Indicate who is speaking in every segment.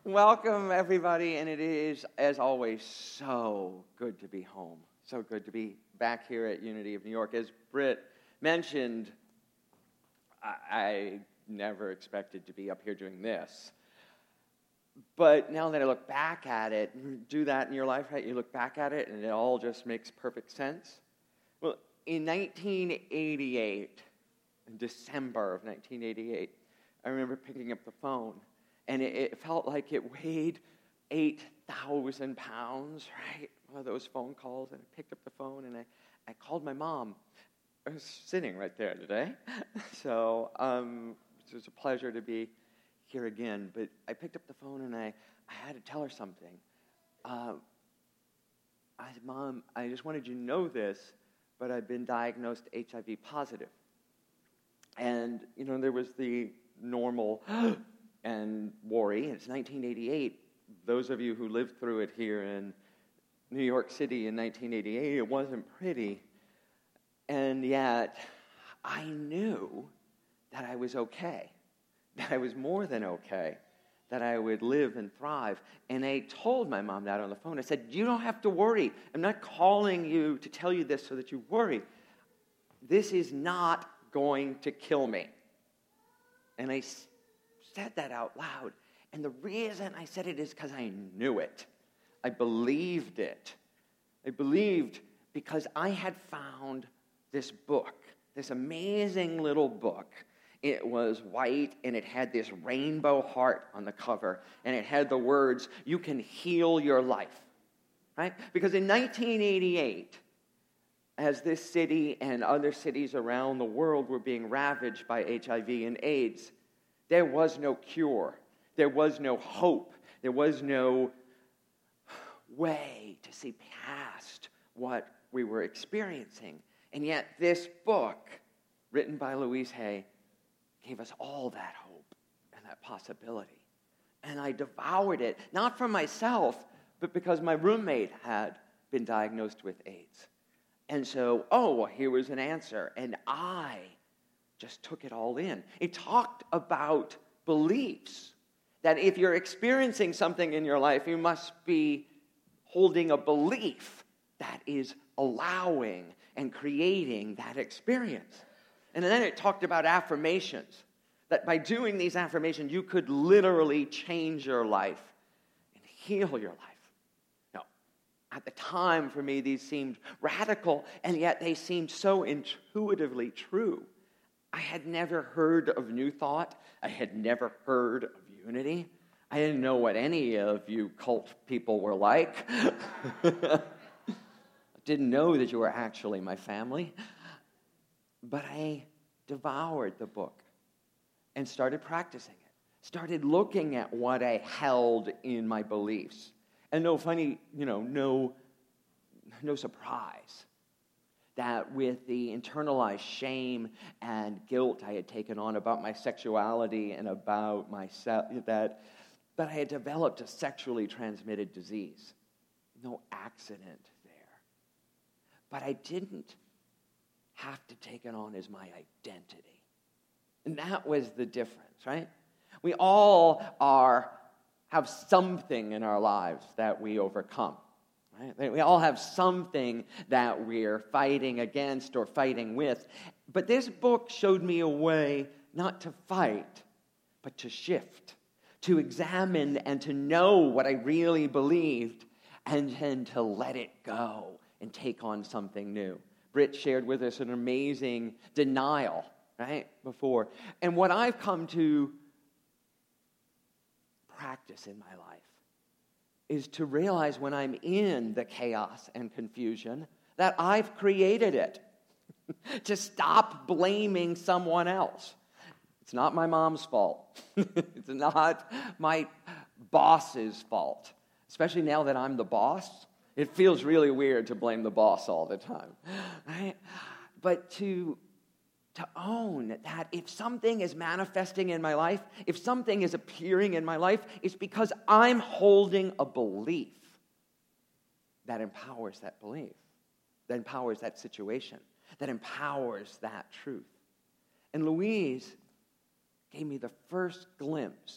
Speaker 1: Welcome, everybody, and it is, as always, so good to be home. So good to be back here at Unity of New York. As Britt mentioned, I never expected to be up here doing this. But now that I look back at it, you do that in your life, right? You look back at it, and it all just makes perfect sense. Well, in 1988, in December of 1988, I remember picking up the phone, and it felt like it weighed 8,000 pounds, right? One of those phone calls, and I picked up the phone, and I called my mom. I was sitting right there today. So it was a pleasure to be here again. But I picked up the phone, and I had to tell her something. I said, Mom, I just wanted you to know this, but I've been diagnosed HIV positive. And, there was the normal and worry. It's 1988. Those of you who lived through it here in New York City in 1988, it wasn't pretty. And yet, I knew that I was okay, that I was more than okay, that I would live and thrive. And I told my mom that on the phone. I said, you don't have to worry. I'm not calling you to tell you this so that you worry. This is not going to kill me. And I said that out loud. And the reason I said it is because I knew it. I believed it. I believed because I had found this book, this amazing little book. It was white, and it had this rainbow heart on the cover, and it had the words, "You can heal your life," right? Because in 1988, as this city and other cities around the world were being ravaged by HIV and AIDS, there was no cure. There was no hope. There was no way to see past what we were experiencing. And yet this book, written by Louise Hay, gave us all that hope and that possibility. And I devoured it, not for myself, but because my roommate had been diagnosed with AIDS. And so, here was an answer. And I just took it all in. It talked about beliefs. That if you're experiencing something in your life, you must be holding a belief that is allowing and creating that experience. And then it talked about affirmations. That by doing these affirmations, you could literally change your life and heal your life. At the time, for me, these seemed radical, and yet they seemed so intuitively true. I had never heard of New Thought. I had never heard of Unity. I didn't know what any of you cult people were like. I didn't know that you were actually my family. But I devoured the book and started practicing it. Started looking at what I held in my beliefs. And no surprise that with the internalized shame and guilt I had taken on about my sexuality and about myself, that I had developed a sexually transmitted disease. No accident there. But I didn't have to take it on as my identity. And that was the difference, right? We all have something in our lives that we overcome. Right? We all have something that we're fighting against or fighting with. But this book showed me a way not to fight, but to shift, to examine and to know what I really believed, and then to let it go and take on something new. Britt shared with us an amazing denial, right, before. And what I've come to practice in my life is to realize when I'm in the chaos and confusion that I've created it. To stop blaming someone else. It's not my mom's fault. It's not my boss's fault. Especially now that I'm the boss, it feels really weird to blame the boss all the time. Right? But to own that if something is manifesting in my life, if something is appearing in my life, it's because I'm holding a belief that empowers that belief, that empowers that situation, that empowers that truth. And Louise gave me the first glimpse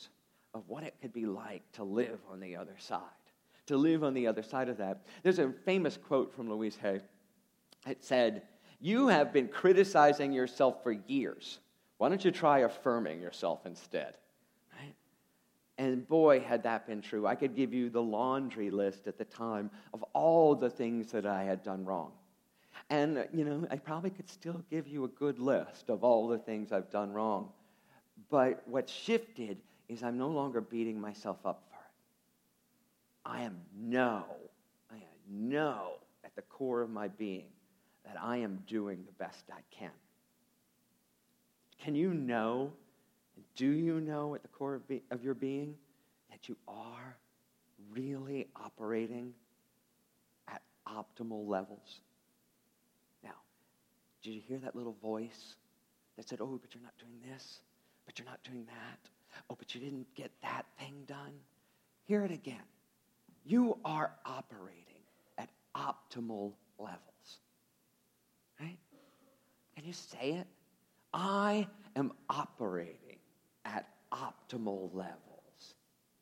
Speaker 1: of what it could be like to live on the other side. To live on the other side of that. There's a famous quote from Louise Hay. It said, "You have been criticizing yourself for years. Why don't you try affirming yourself instead?" Right? And boy, had that been true. I could give you the laundry list at the time of all the things that I had done wrong. And, I probably could still give you a good list of all the things I've done wrong. But what shifted is I'm no longer beating myself up for it. I know at the core of my being that I am doing the best I can. Can you know, do you know at the core of your being that you are really operating at optimal levels? Now, did you hear that little voice that said, "Oh, but you're not doing this, but you're not doing that. Oh, but you didn't get that thing done"? Hear it again. You are operating at optimal levels. Right? Can you say it? I am operating at optimal levels.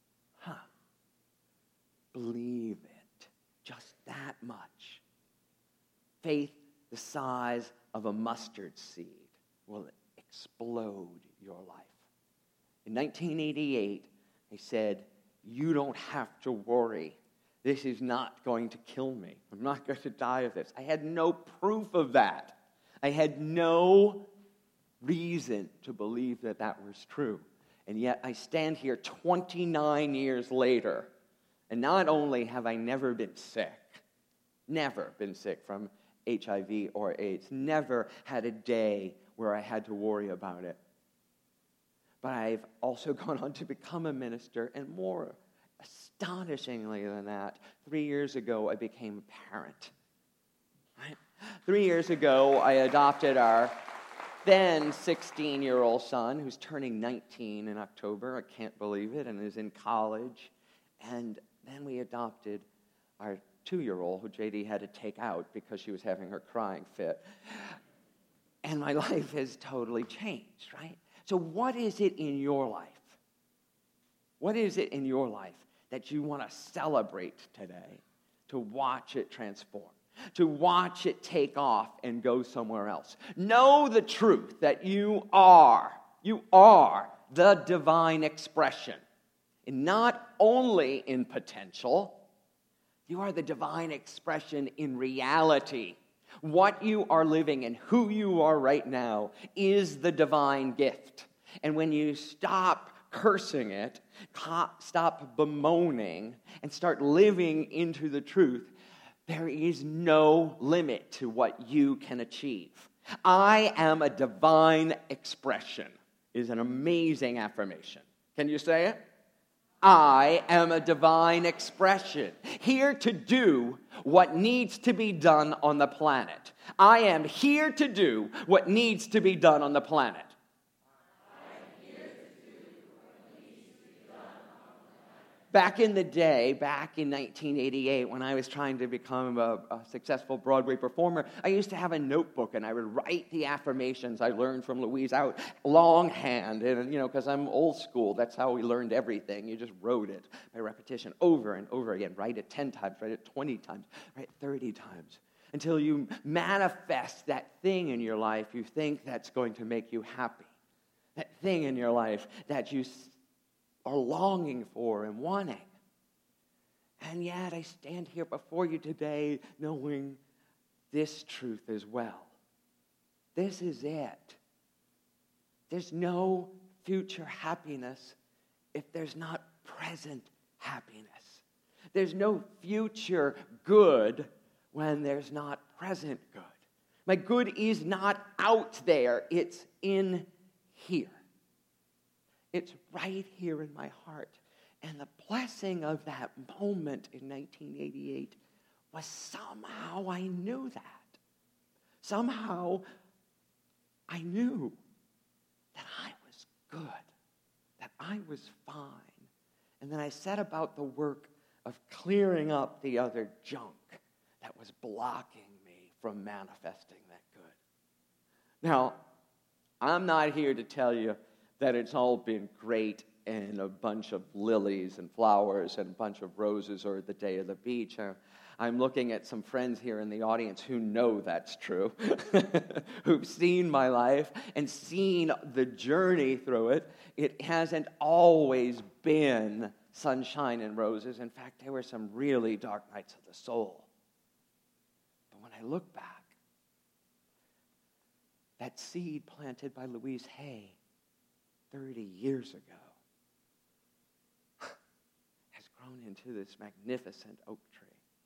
Speaker 1: Believe it. Just that much. Faith the size of a mustard seed will explode your life. In 1988, they said, "You don't have to worry. This is not going to kill me. I'm not going to die of this." I had no proof of that. I had no reason to believe that that was true. And yet I stand here 29 years later, and not only have I never been sick from HIV or AIDS, never had a day where I had to worry about it, but I've also gone on to become a minister, and more astonishingly than that, 3 years ago I became a parent. Right? 3 years ago I adopted our then 16-year-old son, who's turning 19 in October. I can't believe it, and is in college. And then we adopted our 2-year-old, who JD had to take out because she was having her crying fit. And my life has totally changed, right? So what is it in your life? What is it in your life that you want to celebrate today, to watch it transform, to watch it take off and go somewhere else? Know the truth that you are the divine expression. And not only in potential, you are the divine expression in reality. What you are living and who you are right now is the divine gift. And when you stop cursing it, stop bemoaning, and start living into the truth, there is no limit to what you can achieve. I am a divine expression is an amazing affirmation. Can you say it? I am a divine expression, here to do what needs to be done on the planet. I am here to do what needs to be done on the planet. Back in the day, back in 1988, when I was trying to become a successful Broadway performer, I used to have a notebook, and I would write the affirmations I learned from Louise out longhand. And, because I'm old school, that's how we learned everything. You just wrote it by repetition over and over again. Write it 10 times, write it 20 times, write it 30 times. Until you manifest that thing in your life you think that's going to make you happy. That thing in your life that you are longing for and wanting. And yet I stand here before you today knowing this truth as well. This is it. There's no future happiness if there's not present happiness. There's no future good when there's not present good. My good is not out there, it's in here. It's right here in my heart. And the blessing of that moment in 1988 was somehow I knew that. Somehow I knew that I was good, that I was fine. And then I set about the work of clearing up the other junk that was blocking me from manifesting that good. Now, I'm not here to tell you that it's all been great and a bunch of lilies and flowers and a bunch of roses, or the day of the beach. I'm looking at some friends here in the audience who know that's true, who've seen my life and seen the journey through it. It hasn't always been sunshine and roses. In fact, there were some really dark nights of the soul. But when I look back, that seed planted by Louise Hay 30 years ago has grown into this magnificent oak tree.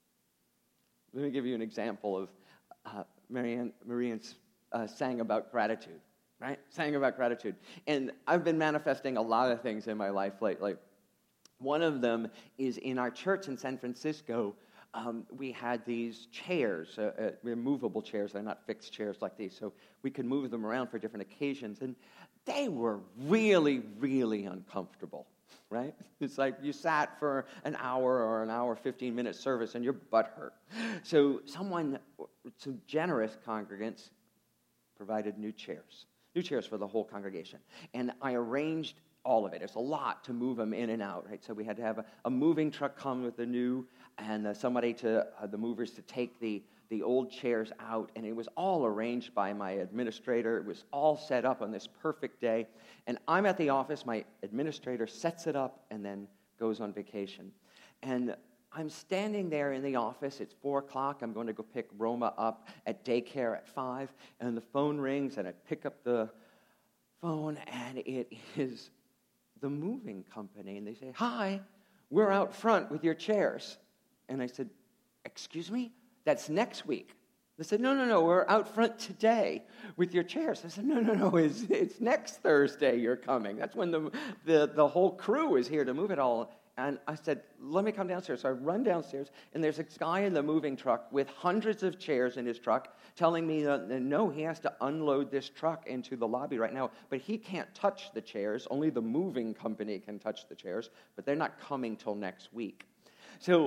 Speaker 1: Let me give you an example of Marianne sang about gratitude, right? Sang about gratitude. And I've been manifesting a lot of things in my life lately. One of them is in our church in San Francisco. We had these chairs, movable chairs. They're not fixed chairs like these, so we could move them around for different occasions. And they were really, really uncomfortable, right? It's like you sat for an hour or an hour, 15-minute service, and your butt hurt. So some generous congregants provided new chairs for the whole congregation. And I arranged all of it. It's a lot to move them in and out, right? So we had to have a moving truck come with the new, and the movers to take the old chairs out, and it was all arranged by my administrator. It was all set up on this perfect day, and I'm at the office. My administrator sets it up and then goes on vacation. And I'm standing there in the office. It's 4 o'clock. I'm going to go pick Roma up at daycare at 5, and the phone rings, and I pick up the phone, and it is the moving company, and they say, "Hi, we're out front with your chairs." And I said, "Excuse me? That's next week." They said, No, we're out front today with your chairs." I said, No, it's next Thursday you're coming. That's when the whole crew is here to move it all. And I said, "Let me come downstairs." So I run downstairs, and there's a guy in the moving truck with hundreds of chairs in his truck telling me that, no, he has to unload this truck into the lobby right now, but he can't touch the chairs. Only the moving company can touch the chairs, but they're not coming till next week. So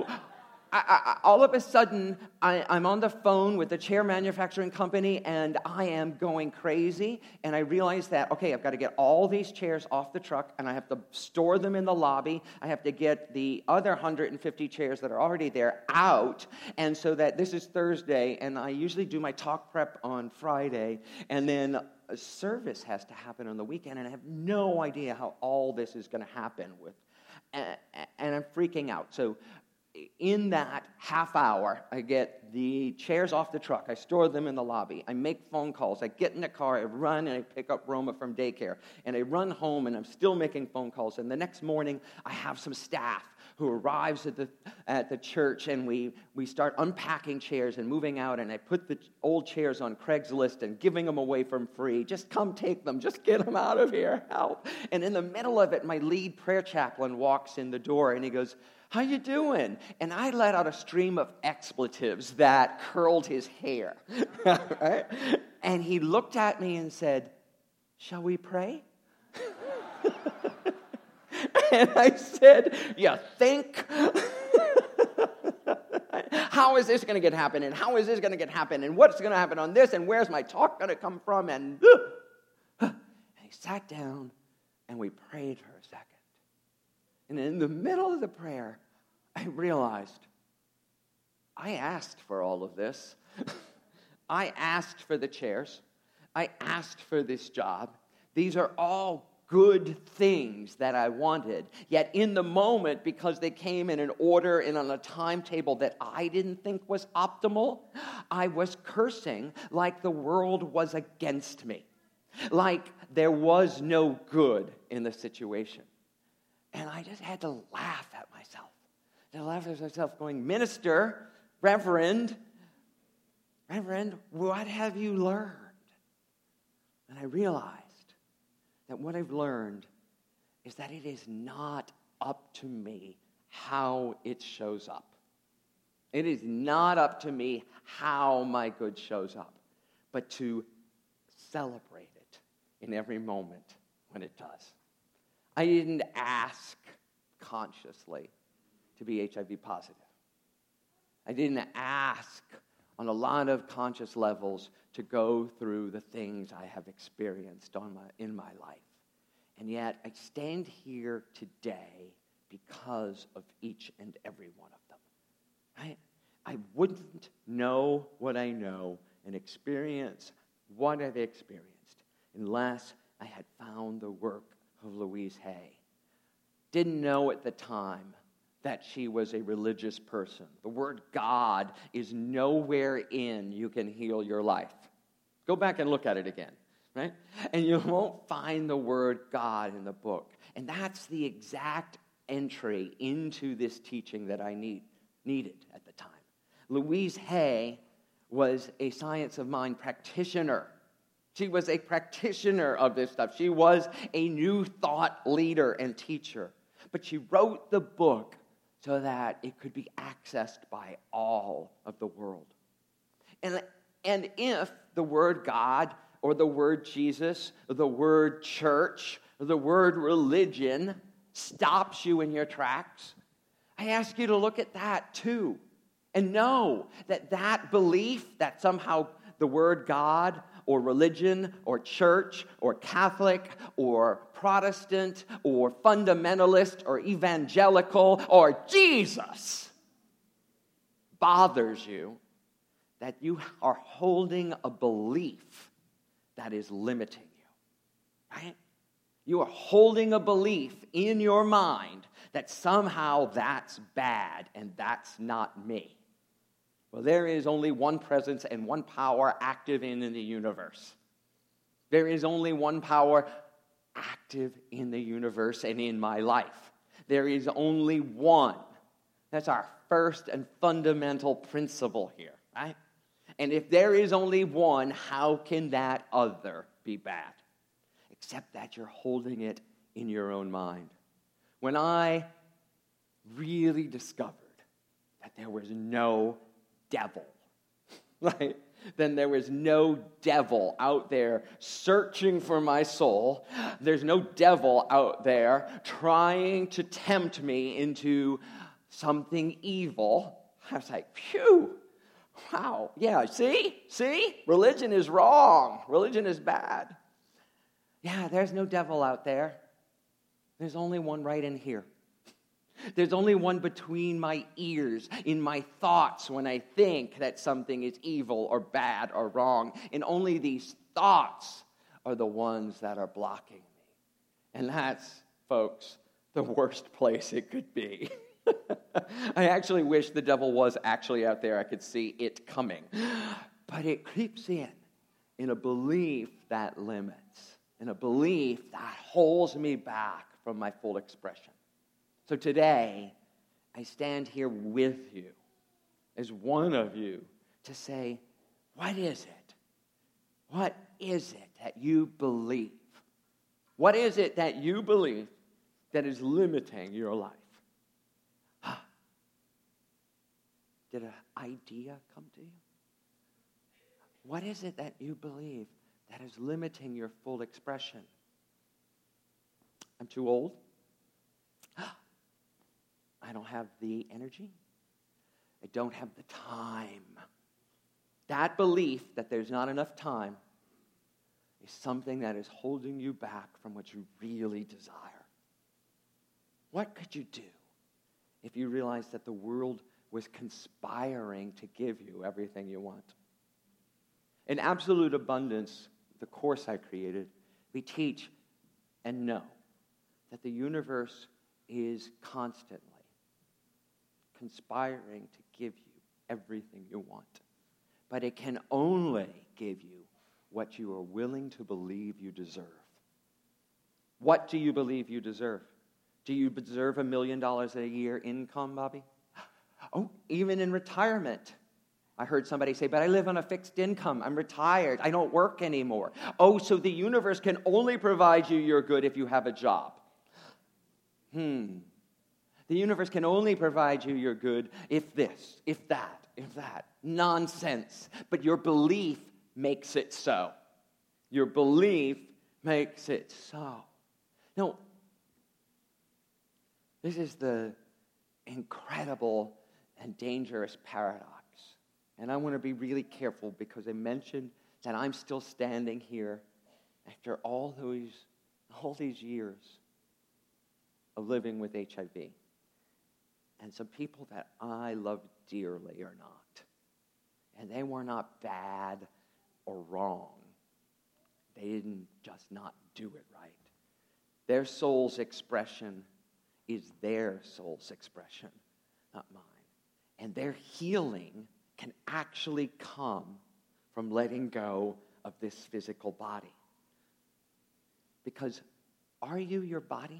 Speaker 1: all of a sudden, I'm on the phone with the chair manufacturing company, and I am going crazy. And I realize that, okay, I've got to get all these chairs off the truck, and I have to store them in the lobby. I have to get the other 150 chairs that are already there out. And so that this is Thursday, and I usually do my talk prep on Friday, and then a service has to happen on the weekend, and I have no idea how all this is going to happen and I'm freaking out. So in that half hour, I get the chairs off the truck. I store them in the lobby. I make phone calls. I get in the car. I run and I pick up Roma from daycare. And I run home, and I'm still making phone calls. And the next morning, I have some staff who arrives at the church, and we start unpacking chairs and moving out. And I put the old chairs on Craigslist and giving them away for free. Just come take them. Just get them out of here. Help. And in the middle of it, my lead prayer chaplain walks in the door, and he goes, "How you doing?" And I let out a stream of expletives that curled his hair. Right? And he looked at me and said, "Shall we pray?" And I said, "You think? How is this going to get happen? And how is this going to get happen? And what's going to happen on this? And where's my talk going to come from?" And he sat down, and we prayed for a second. And in the middle of the prayer, I realized I asked for all of this. I asked for the chairs. I asked for this job. These are all good things that I wanted. Yet in the moment, because they came in an order and on a timetable that I didn't think was optimal, I was cursing like the world was against me, like there was no good in the situation. And I just had to laugh at myself. I laughed at myself going, "Minister, Reverend, what have you learned?" And I realized that what I've learned is that it is not up to me how it shows up. It is not up to me how my good shows up, but to celebrate it in every moment when it does. I didn't ask consciously to be HIV positive. I didn't ask on a lot of conscious levels to go through the things I have experienced in my life. And yet I stand here today because of each and every one of them. I wouldn't know what I know and experience what I've experienced unless I had found the work of Louise Hay. Didn't know at the time that she was a religious person. The word God is nowhere in You Can Heal Your Life. Go back and look at it again, right? And you won't find the word God in the book. And that's the exact entry into this teaching that I needed at the time. Louise Hay was a science of mind practitioner. She was a practitioner of this stuff. She was a new thought leader and teacher. But she wrote the book so that it could be accessed by all of the world. And if the word God or the word Jesus or the word church or the word religion stops you in your tracks, I ask you to look at that too and know that that belief that somehow the word God or religion or church or Catholic or Protestant or fundamentalist or evangelical or Jesus bothers you, that you are holding a belief that is limiting you, right? You are holding a belief in your mind that somehow that's bad and that's not me. Well, there is only one presence and one power active in the universe. There is only one power active in the universe and in my life. There is only one. That's our first and fundamental principle here, right? And if there is only one, how can that other be bad? Except that you're holding it in your own mind. When I really discovered that there was no devil, right? Then there was no devil out there searching for my soul. There's no devil out there trying to tempt me into something evil. I was like, phew, wow, yeah, see? Religion is wrong. Religion is bad. Yeah, there's no devil out there. There's only one right in here. There's only one between my ears, in my thoughts when I think that something is evil or bad or wrong. And only these thoughts are the ones that are blocking me. And that's, folks, the worst place it could be. I actually wish the devil was actually out there. I could see it coming. But it creeps in a belief that limits, in a belief that holds me back from my full expression. So today, I stand here with you, as one of you, to say, what is it? What is it that you believe? What is it that you believe that is limiting your life? Did an idea come to you? What is it that you believe that is limiting your full expression? I'm too old. I don't have the energy. I don't have the time. That belief that there's not enough time is something that is holding you back from what you really desire. What could you do if you realized that the world was conspiring to give you everything you want? In Absolute Abundance, the course I created, we teach and know that the universe is constantly conspiring to give you everything you want. But it can only give you what you are willing to believe you deserve. What do you believe you deserve? Do you deserve $1 million a year income, Bobby? Oh, even in retirement. I heard somebody say, but I live on a fixed income. I'm retired. I don't work anymore. Oh, so the universe can only provide you your good if you have a job. The universe can only provide you your good if this, if that, if that. Nonsense. But your belief makes it so. Your belief makes it so. Now, this is the incredible and dangerous paradox. And I want to be really careful because I mentioned that I'm still standing here after all those all these years of living with HIV. And some people that I love dearly are not. And they were not bad or wrong. They didn't just not do it right. Their soul's expression is their soul's expression, not mine. And their healing can actually come from letting go of this physical body. Because are you your body?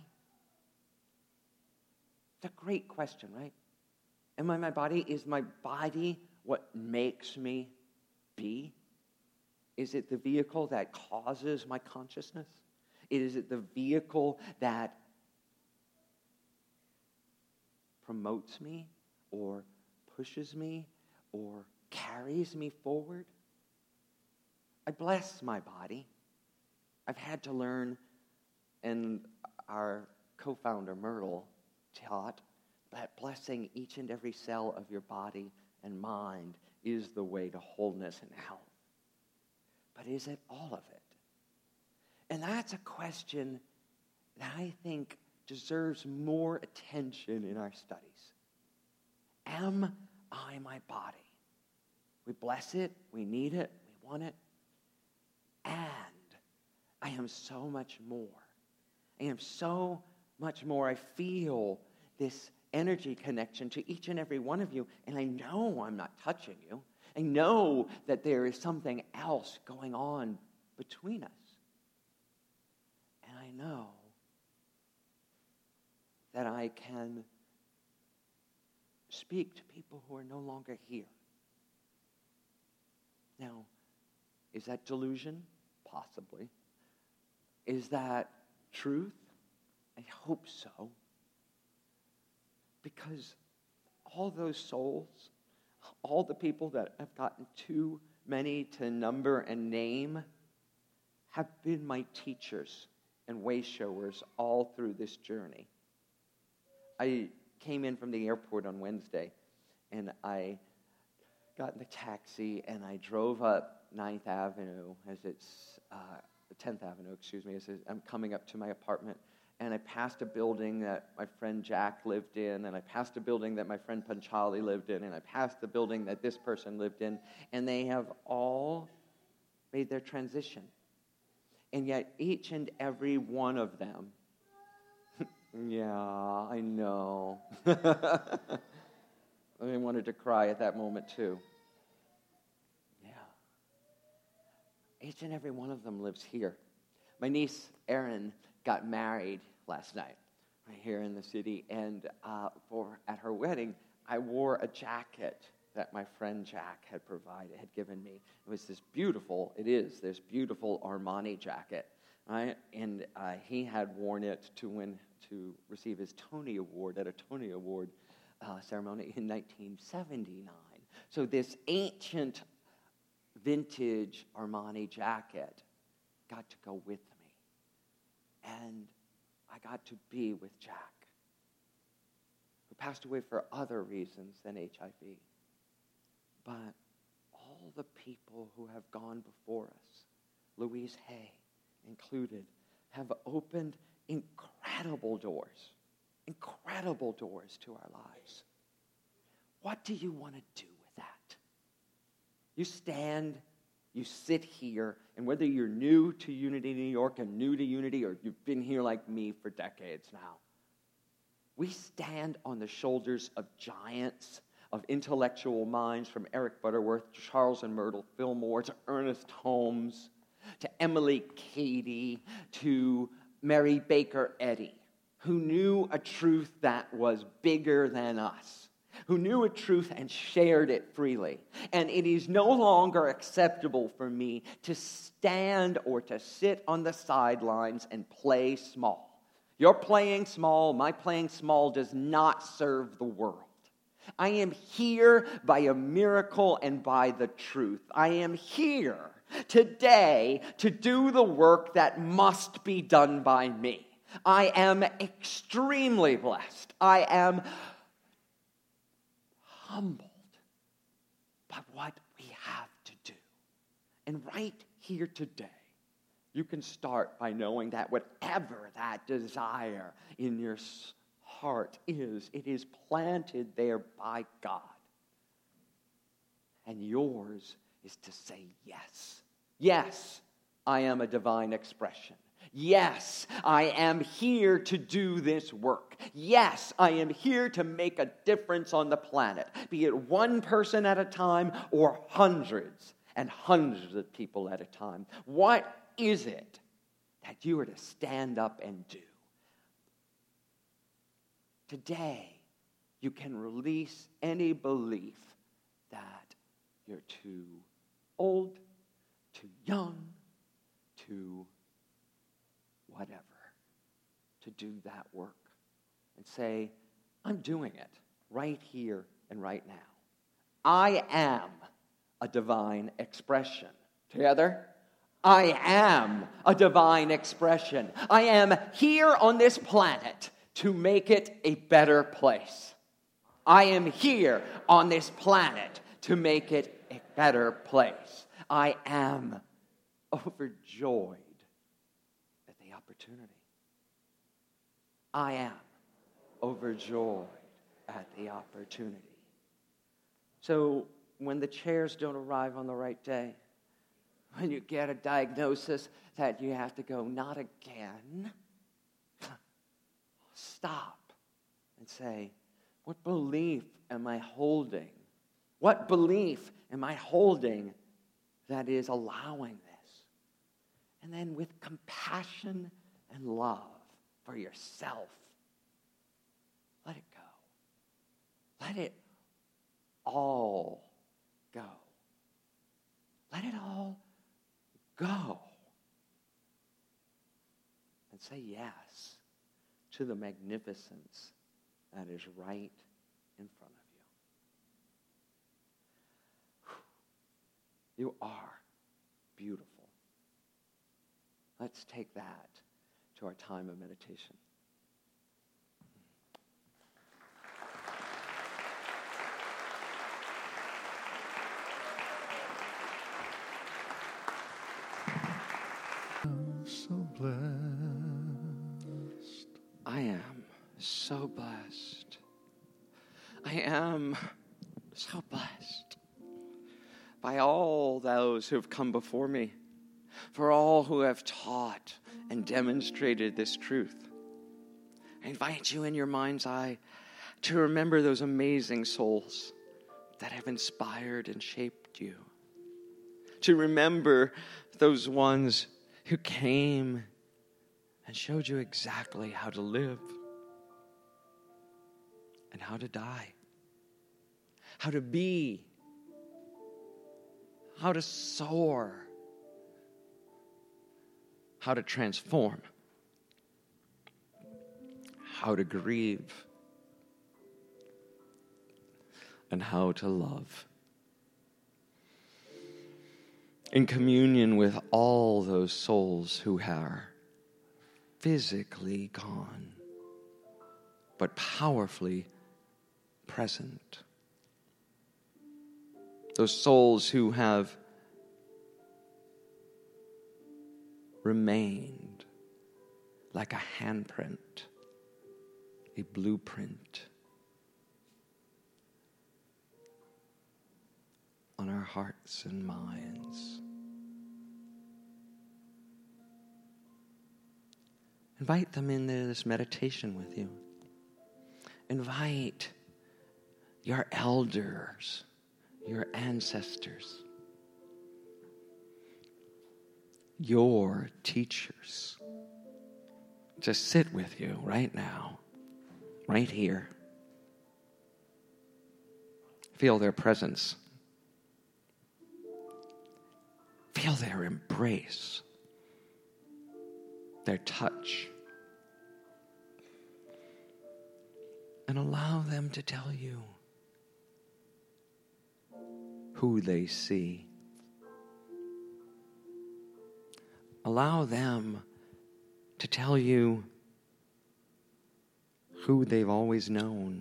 Speaker 1: It's a great question, right? Am I my body? Is my body what makes me be? Is it the vehicle that causes my consciousness? Is it the vehicle that promotes me or pushes me or carries me forward? I bless my body. I've had to learn, and our co-founder Myrtle taught that blessing each and every cell of your body and mind is the way to wholeness and health. But is it all of it? And that's a question that I think deserves more attention in our studies. Am I my body? We bless it, we need it, we want it. And I am so much more. I am so much more. I feel this energy connection to each and every one of you, and I know I'm not touching you. I know that there is something else going on between us. And I know that I can speak to people who are no longer here. Now, is that delusion? Possibly. Is that truth? I hope so. Because all those souls, all the people that have gotten too many to number and name, have been my teachers and way showers all through this journey. I came in from the airport on Wednesday, and I got in the taxi, and I drove up 9th Avenue, 10th Avenue, as I'm coming up to my apartment, and I passed a building that my friend Jack lived in, and I passed a building that my friend Panchali lived in, and I passed the building that this person lived in, and they have all made their transition. And yet each and every one of them, yeah, I know. I wanted to cry at that moment too. Yeah. Each and every one of them lives here. My niece, Erin, got married last night right here in the city, and at her wedding, I wore a jacket that my friend Jack had given me. It was this beautiful Armani jacket, right? And he had worn it to receive his Tony Award at a Tony Award ceremony in 1979. So this ancient vintage Armani jacket got to go with me. And I got to be with Jack, who passed away for other reasons than HIV. But all the people who have gone before us, Louise Hay included, have opened incredible doors to our lives. What do you want to do with that? You stand, you sit here, and whether you're new to Unity New York and new to Unity, or you've been here like me for decades now, we stand on the shoulders of giants, of intellectual minds, from Eric Butterworth to Charles and Myrtle Fillmore to Ernest Holmes to Emily Cady to Mary Baker Eddy, who knew a truth that was bigger than us, who knew a truth and shared it freely. And it is no longer acceptable for me to stand or to sit on the sidelines and play small. Your playing small, my playing small does not serve the world. I am here by a miracle and by the truth. I am here today to do the work that must be done by me. I am extremely blessed. I am humbled by what we have to do. And right here today, You can start by knowing that whatever that desire in your heart is, it is planted there by God. And yours is to say yes. Yes, I am a divine expression. Yes, I am here to do this work. Yes, I am here to make a difference on the planet, be it one person at a time or hundreds and hundreds of people at a time. What is it that you are to stand up and do? Today, you can release any belief that you're too old, too young, too whatever to do that work. And say, I'm doing it right here and right now. I am a divine expression. Together? I am a divine expression. I am here on this planet to make it a better place. I am here on this planet to make it a better place. I am overjoyed at the opportunity. I am overjoyed at the opportunity. So when the chairs don't arrive on the right day, when you get a diagnosis that you have to go, not again, stop and say, what belief am I holding? What belief am I holding that is allowing this? And then with compassion and love for yourself, let it go. Let it all go. Let it all go. And say yes to the magnificence that is right in front of you. You are beautiful. Let's take that to our time of meditation.
Speaker 2: So blessed.
Speaker 1: I am so blessed. I am so blessed by all those who have come before me, for all who have taught and demonstrated this truth. I invite you in your mind's eye to remember those amazing souls that have inspired and shaped you. To remember those ones who came and showed you exactly how to live and how to die, how to be, how to soar, how to transform, how to grieve, and how to love. In communion with all those souls who are physically gone, but powerfully present. Those souls who have remained like a handprint, a blueprint on our hearts and minds. Invite them into this meditation with you. Invite your elders, your ancestors, your teachers to sit with you right now, right here. Feel their presence. Feel their embrace, their touch. And allow them to tell you who they see. Allow them to tell you who they've always known.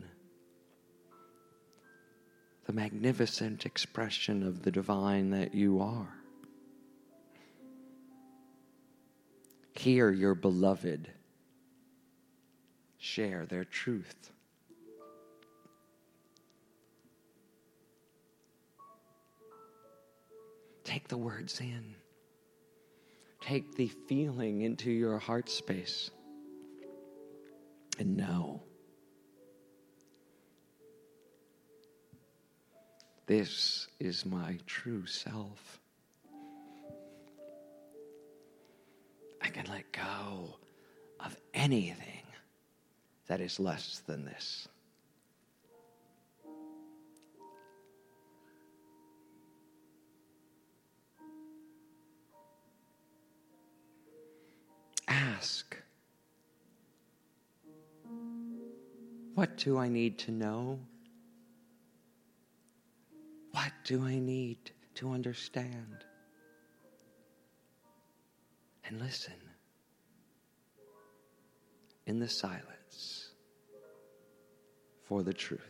Speaker 1: The magnificent expression of the divine that you are. Hear your beloved share their truth. Take the words in. Take the feeling into your heart space. And know this is my true self. I can let go of anything that is less than this. Ask, what do I need to know? What do I need to understand? And listen in the silence for the truth.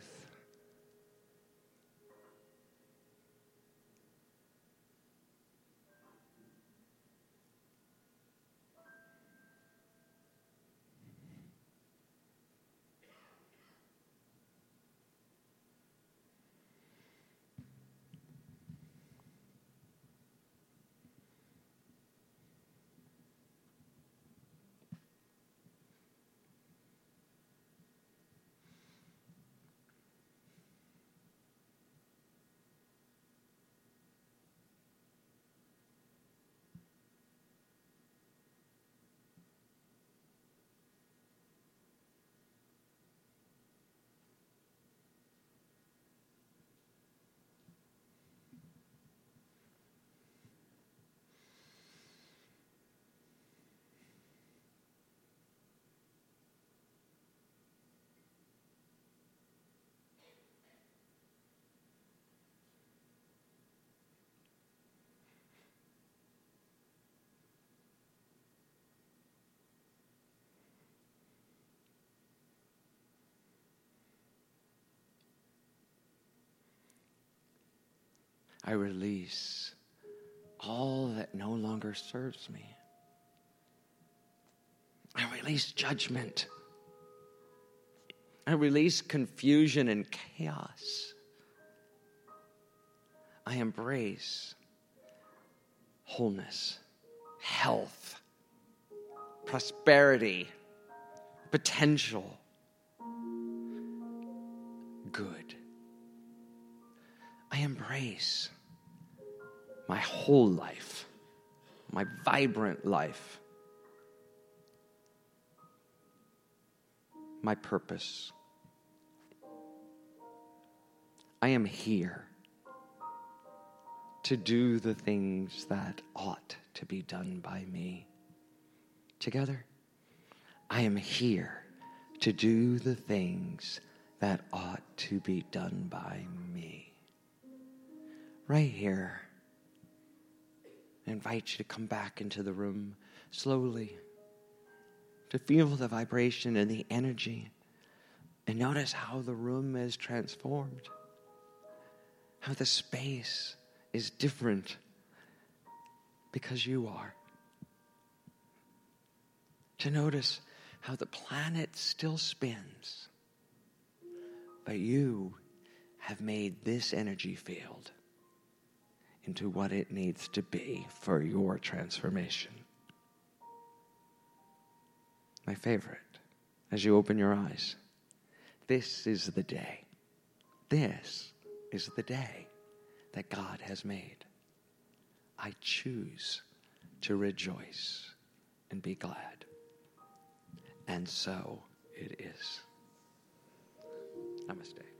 Speaker 1: I release all that no longer serves me. I release judgment. I release confusion and chaos. I embrace wholeness, health, prosperity, potential, good. I embrace my whole life, my vibrant life, my purpose. I am here to do the things that ought to be done by me. Together, I am here to do the things that ought to be done by me. Right here, I invite you to come back into the room slowly, to feel the vibration and the energy, and notice how the room is transformed, how the space is different because you are. To notice how the planet still spins, but you have made this energy field into what it needs to be for your transformation. My favorite, as you open your eyes, this is the day. This is the day that God has made. I choose to rejoice and be glad. And so it is. Namaste.